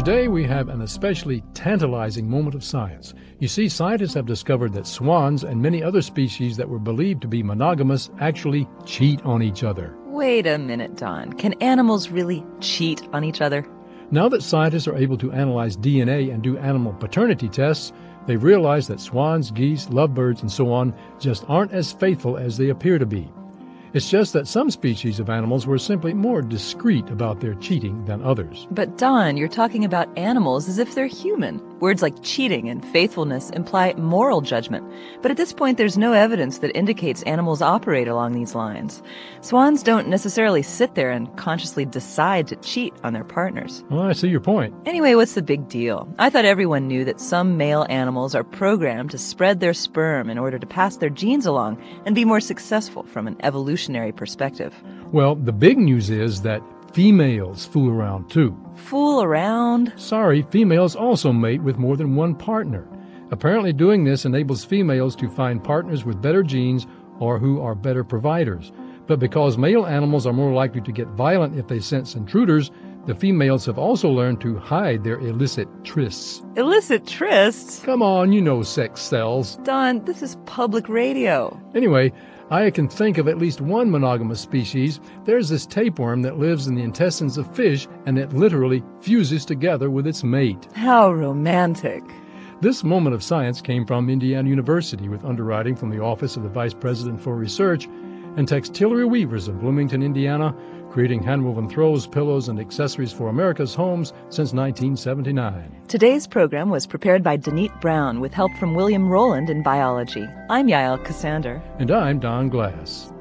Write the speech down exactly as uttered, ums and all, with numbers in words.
Today we have an especially tantalizing moment of science. You see, scientists have discovered that swans and many other species that were believed to be monogamous actually cheat on each other. Wait a minute, Don. Can animals really cheat on each other? Now that scientists are able to analyze D N A and do animal paternity tests, they've realized that swans, geese, lovebirds, and so on just aren't as faithful as they appear to be. It's just that some species of animals were simply more discreet about their cheating than others. But Don, you're talking about animals as if they're human. Words like cheating and faithfulness imply moral judgment. But at this point, there's no evidence that indicates animals operate along these lines. Swans don't necessarily sit there and consciously decide to cheat on their partners. Well, I see your point. Anyway, what's the big deal? I thought everyone knew that some male animals are programmed to spread their sperm in order to pass their genes along and be more successful from an evolutionary perspective. Well, the big news is that females fool around too. Fool around? Sorry, females also mate with more than one partner. Apparently doing this enables females to find partners with better genes or who are better providers. But because male animals are more likely to get violent if they sense intruders, the females have also learned to hide their illicit trysts. Illicit trysts? Come on, you know sex sells. Don, this is public radio. Anyway, I can think of at least one monogamous species. There's this tapeworm that lives in the intestines of fish and it literally fuses together with its mate. How romantic. This moment of science came from Indiana University with underwriting from the Office of the Vice President for Research and Textillery Weavers of Bloomington, Indiana, creating handwoven throws, pillows, and accessories for America's homes since nineteen seventy-nine. Today's program was prepared by Denise Brown with help from William Rowland in biology. I'm Yael Cassander. And I'm Don Glass.